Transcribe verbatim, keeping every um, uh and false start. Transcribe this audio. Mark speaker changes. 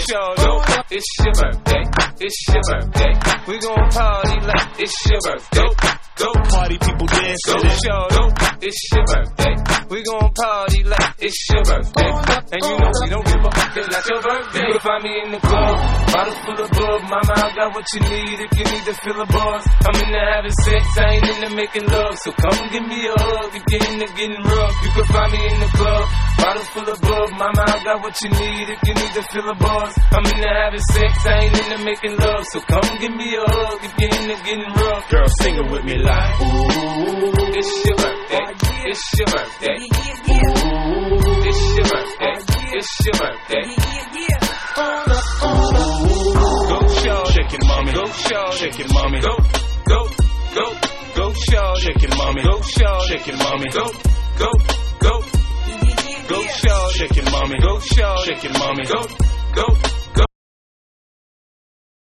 Speaker 1: shorty. Go, it's your birthday. It's your birthday. We gon' party like it's your birthday. Go,
Speaker 2: party people dance
Speaker 1: go,
Speaker 2: to this.
Speaker 1: shorty. It's your birthday. We gon' party like it's your birthday. And you know we don't give a fuck, it's not your birthday. You can find me in the club, bottles full of bug. Mama, I got what you need if you need to fill a buzz. I'm into having sex, I ain't into making love. So come give me a hug if you're into getting rough. You can find me in the club, bottles full of bug. Mama, I got what you need if you need to fill a buzz. I'm into having sex, I ain't into making love. So come give me a hug if you're into getting rough.
Speaker 2: Girl, sing it with me like,
Speaker 1: ooh, it's your birthday. It's your birthday. Ooh, it's your birthday. It's your birthday. Go shorty,
Speaker 2: shake it, mommy.
Speaker 1: Go shorty,
Speaker 2: shake it, mommy.
Speaker 1: Go, go, go, go shorty,
Speaker 2: shake it, mommy.
Speaker 1: Go shorty,
Speaker 2: shake it, mommy.
Speaker 1: Go, go, go, go shorty,
Speaker 2: shake it, mommy.
Speaker 1: Go shorty,
Speaker 2: shake it, mommy.
Speaker 1: Go, go.